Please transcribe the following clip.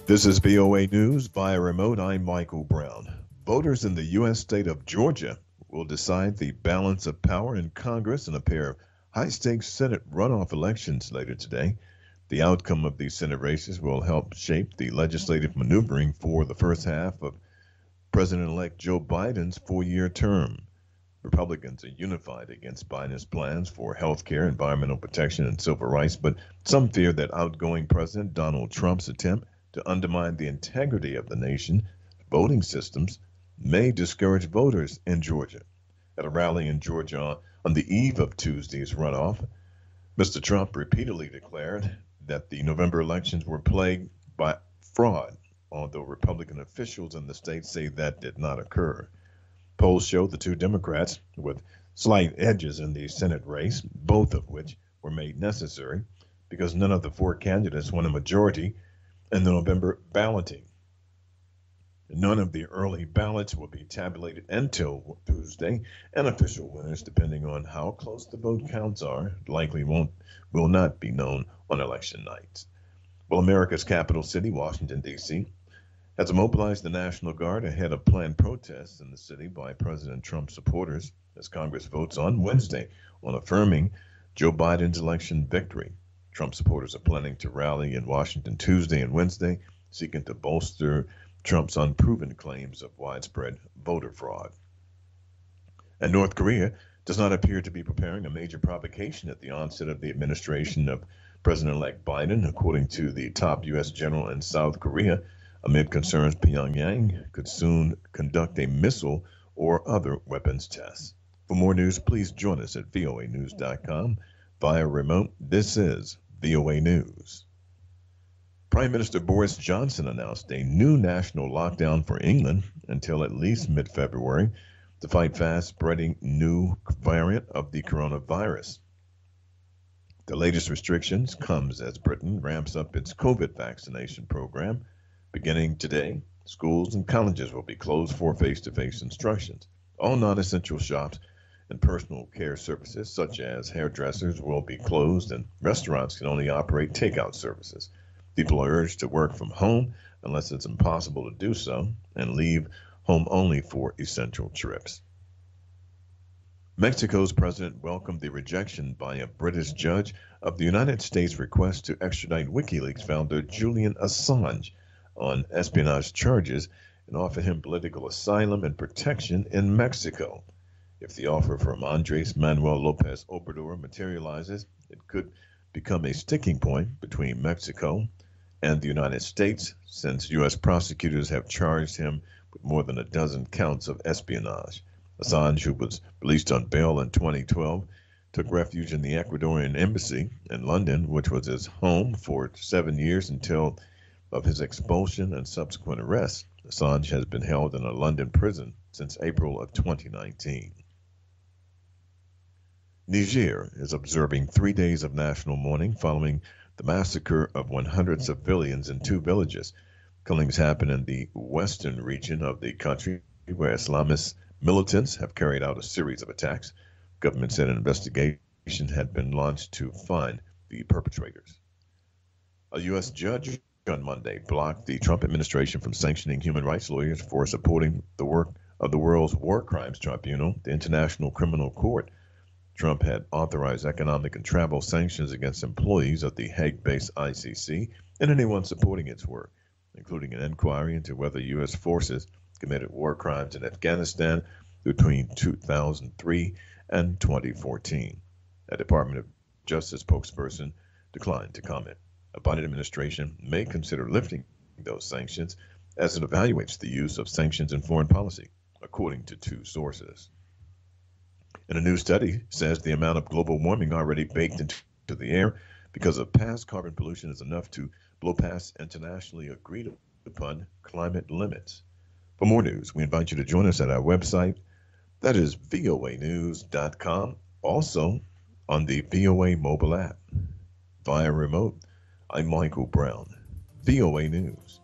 This is VOA News via remote. I'm Michael Brown. Voters in the U.S. state of Georgia will decide the balance of power in Congress in a pair of high stakes Senate runoff elections later today. The outcome of these Senate races will help shape the legislative maneuvering for the first half of President elect Joe Biden's 4 year term. Republicans are unified against Biden's plans for health care, environmental protection, and civil rights, but some fear that outgoing President Donald Trump's attempt to undermine the integrity of the nation's voting systems may discourage voters in Georgia. At a rally in Georgia on the eve of Tuesday's runoff, Mr. Trump repeatedly declared that the November elections were plagued by fraud, although Republican officials in the state say that did not occur. Polls show the two Democrats with slight edges in the Senate race, both of which were made necessary because none of the four candidates won a majority in the November balloting. None of the early ballots will be tabulated until Tuesday, and official winners, depending on how close the vote counts are, likely will not be known on election night. Well, America's capital city, Washington, D.C., has mobilized the National Guard ahead of planned protests in the city by President Trump supporters as Congress votes on Wednesday on affirming Joe Biden's election victory. Trump supporters are planning to rally in Washington Tuesday and Wednesday, seeking to bolster Trump's unproven claims of widespread voter fraud. And North Korea does not appear to be preparing a major provocation at the onset of the administration of President-elect Biden, according to the top U.S. general in South Korea, amid concerns Pyongyang could soon conduct a missile or other weapons tests. For more news, please join us at voanews.com via remote. This is VOA News. Prime Minister Boris Johnson announced a new national lockdown for England until at least mid-February to fight fast-spreading new variant of the coronavirus. The latest restrictions comes as Britain ramps up its COVID vaccination program. Beginning today, schools and colleges will be closed for face-to-face instructions. All non-essential shops and personal care services, such as hairdressers, will be closed, and restaurants can only operate takeout services. People are urged to work from home unless it's impossible to do so, and leave home only for essential trips. Mexico's president welcomed the rejection by a British judge of the United States' request to extradite WikiLeaks founder Julian Assange on espionage charges and offer him political asylum and protection in Mexico. If the offer from Andres Manuel Lopez Obrador materializes, it could become a sticking point between Mexico and the United States, since U.S. prosecutors have charged him with more than a dozen counts of espionage. Assange, who was released on bail in 2012, took refuge in the Ecuadorian embassy in London, which was his home for 7 years until of his expulsion and subsequent arrest. Assange has been held in a London prison since April of 2019. Niger is observing 3 days of national mourning following the massacre of 100 civilians in two villages. Killings happened in the western region of the country, where Islamist militants have carried out a series of attacks. Government said an investigation had been launched to find the perpetrators. A U.S. judge on Monday blocked the Trump administration from sanctioning human rights lawyers for supporting the work of the world's war crimes tribunal, the International Criminal Court. Trump had authorized economic and travel sanctions against employees of the Hague-based ICC and anyone supporting its work, including an inquiry into whether U.S. forces committed war crimes in Afghanistan between 2003 and 2014. A Department of Justice spokesperson declined to comment. A Biden administration may consider lifting those sanctions as it evaluates the use of sanctions in foreign policy, according to two sources. And a new study says the amount of global warming already baked into the air because of past carbon pollution is enough to blow past internationally agreed upon climate limits. For more news, we invite you to join us at our website, that is voanews.com, also on the VOA mobile app. Via remote, I'm Michael Brown, VOA News.